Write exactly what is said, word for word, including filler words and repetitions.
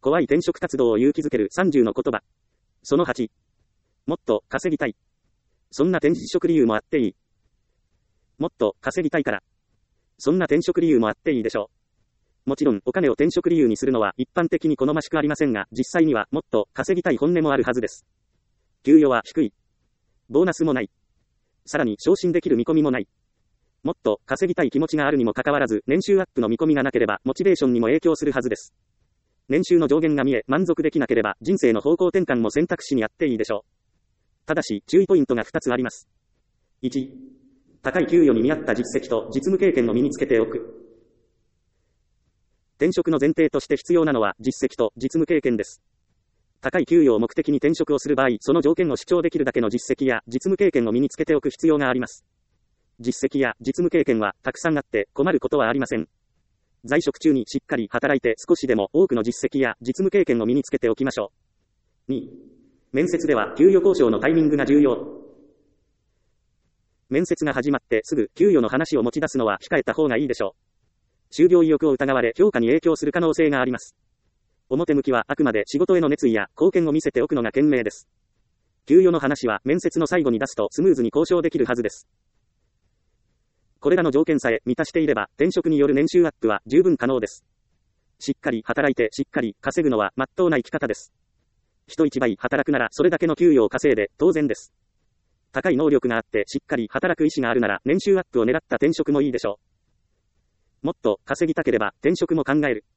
怖い転職活動を勇気づけるさんじゅうの言葉。そのはち。もっと稼ぎたい。そんな転職理由もあっていい。もっと稼ぎたいから。そんな転職理由もあっていいでしょう。もちろんお金を転職理由にするのは一般的に好ましくありませんが、実際にはもっと稼ぎたい本音もあるはずです。給与は低い。ボーナスもない。さらに昇進できる見込みもない。もっと稼ぎたい気持ちがあるにもかかわらず、年収アップの見込みがなければ、モチベーションにも影響するはずです。年収の上限が見え、満足できなければ、人生の方向転換も選択肢にあっていいでしょう。ただし、注意ポイントがふたつあります。いち、高い給与に見合った実績と実務経験を身につけておく。転職の前提として必要なのは、実績と実務経験です。高い給与を目的に転職をする場合、その条件を主張できるだけの実績や実務経験を身につけておく必要があります。実績や実務経験はたくさんあって困ることはありません。在職中にしっかり働いて少しでも多くの実績や実務経験を身につけておきましょう。に、面接では給与交渉のタイミングが重要。面接が始まってすぐ給与の話を持ち出すのは控えた方がいいでしょう。就業意欲を疑われ評価に影響する可能性があります。表向きはあくまで仕事への熱意や貢献を見せておくのが賢明です。給与の話は面接の最後に出すとスムーズに交渉できるはずです。これらの条件さえ満たしていれば、転職による年収アップは十分可能です。しっかり働いてしっかり稼ぐのは真っ当な生き方です。人一倍働くならそれだけの給与を稼いで当然です。高い能力があってしっかり働く意思があるなら年収アップを狙った転職もいいでしょう。もっと稼ぎたければ転職も考える。